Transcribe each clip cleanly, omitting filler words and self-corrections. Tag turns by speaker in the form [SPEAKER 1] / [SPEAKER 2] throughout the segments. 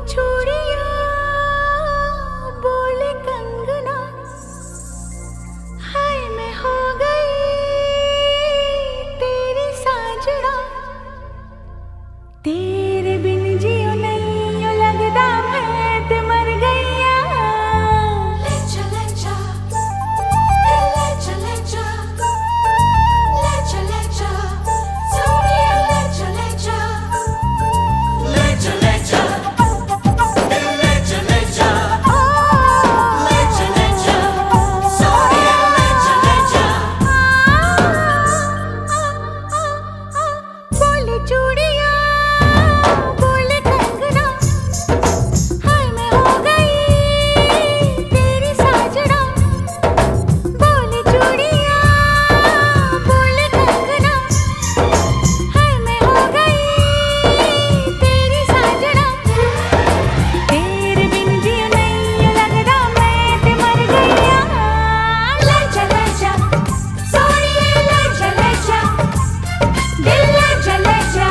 [SPEAKER 1] चूड़ियां बोले कंगना, हाय मैं हो गई तेरी साजना, तेरे बिन जियो नहीं यो लगदा मैं ते मर गईया। ले चले जा, ले चले जा, ले चले जा, सोनिया ले चले जा, ले चले जा, ले चले जा, ले चले जा, सोनिया ले चले जा। बोले चूड़ियां बोले कंगना, हाय मैं हो गई तेरी साजना, बोले चूड़ियां बोले कंगना, हाय मैं हो गई तेरी साजना, तेरे बिन जियो नहीं यो लगदा मैं ते मर गईया। ले चले जा सोनिए ले चले जा, दिल ले चले जा।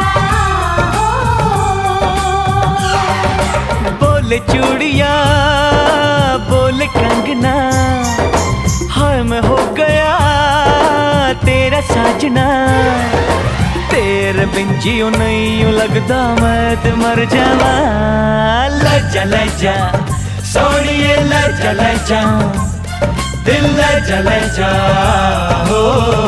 [SPEAKER 2] बोले चूड़िया बोले कंगना, हाय मैं हो गया तेरा साजना, तेरे बिन जियो नहीं यूं लगदा मैं ते मर जावा। ले जा ले जा सोनिए ले जा ले जा, दिल ले जा ले जा हो।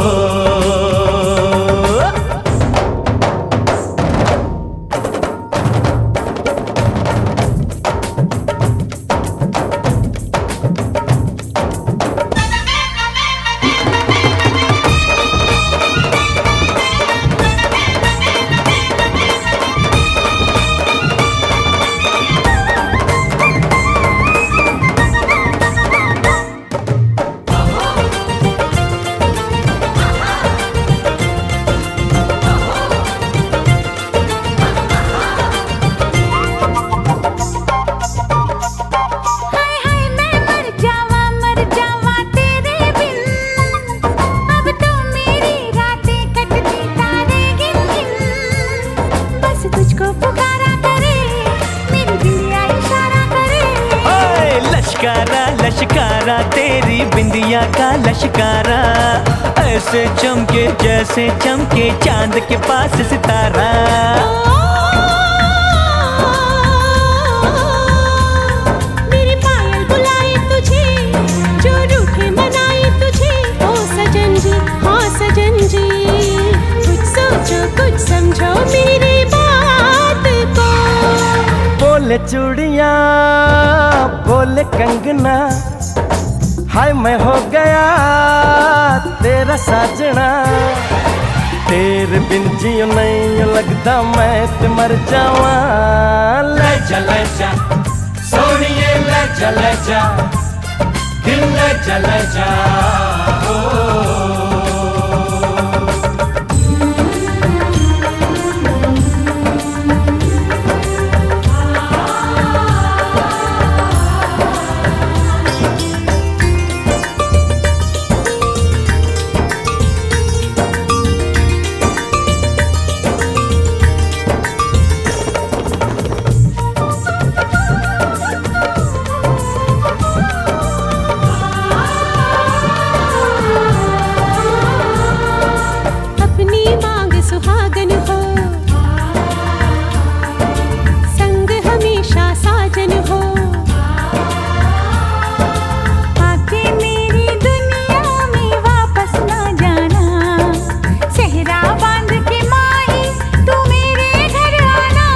[SPEAKER 1] हाय हाय मैं मर जावा तेरे बिन, अब तो मेरी रातें कटती तारे गिन गिन, बस तुझको पुकारा करे मेरी दिलिया इशारा करे।
[SPEAKER 2] ओए लश्कारा लश्कारा तेरी बिंदिया का लश्कारा, ऐसे चमके जैसे चमके चांद के पास सितारा।
[SPEAKER 1] मेरी पायल बुलाए तुझे, जो रूठे मनाए तुझे, ओ सजन जी हाँ सजन जी, कुछ सोचो कुछ समझो मेरी बात को।
[SPEAKER 2] बोले चूड़िया बोले कंगना, हाय मैं हो गया तेरा साजना, तेरे बिन जियो नहीं लगदा मैं ते मर जावा। ले जा ले जा सोनिए ले जा ले जा, दिल ले जा ले जा ओ।
[SPEAKER 1] अपनी मांग सुहागन हो, संग हमेशा साजन हो, आके मेरी दुनिया में वापस ना जाना, सेहरा बांध के माही तू मेरे घर आना।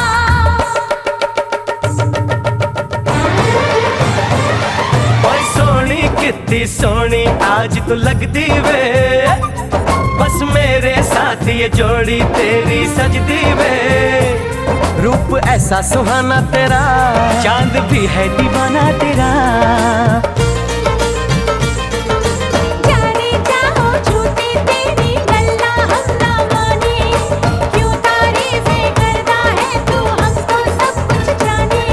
[SPEAKER 2] ओए सोनी कितनी सोनी आज तू लगदी वे, बस मेरे साथ ये जोड़ी तेरी सजदी वे। रूप ऐसा सुहाना तेरा, चांद भी है दीवाना तेरा।
[SPEAKER 1] जाने चाहो झूठी तेरी गल्ला हम ना माने, क्यों तारीफें करता है तू हमको सब कुछ जाने।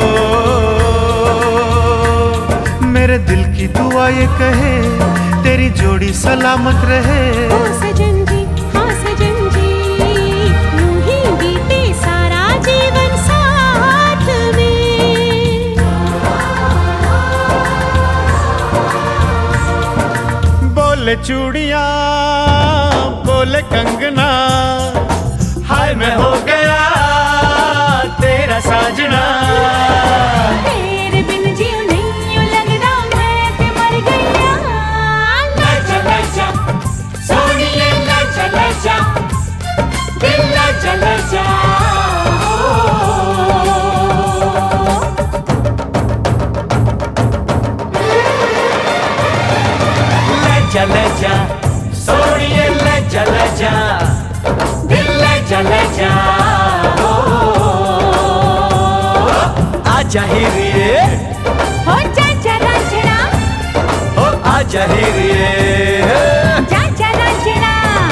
[SPEAKER 3] मेरे दिल की दुआ ये कहे, तेरी जोड़ी सलामत रहे।
[SPEAKER 1] ओ सजन जी, हाँ सजन जी, यूं ही बीते सारा जीवन साथ में।
[SPEAKER 3] बोले चूड़िया बोले कंगना, हाय मैं हो गया तेरा साजना।
[SPEAKER 1] तेरे बिन जीव नहीं यूं लगदा मैं ते मर गईया। लजा लजा सोनिए लजा लजा, दिल लजा लजा।
[SPEAKER 2] लजा लजा सोनिए लजा लजा, दिल लजा लजा। आजा हीरे,
[SPEAKER 1] हो जा जा रांझना,
[SPEAKER 2] ओ आजा हीरे,
[SPEAKER 1] जा जा रांझना।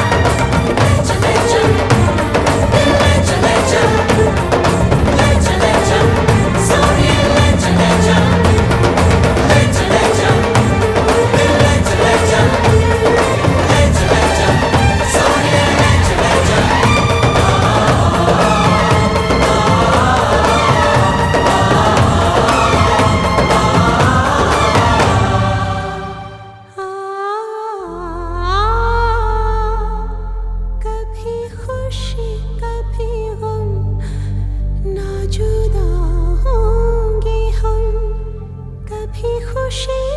[SPEAKER 1] कभी खुशी कभी गम, ना जुदा होंगे हम। कभी खुशी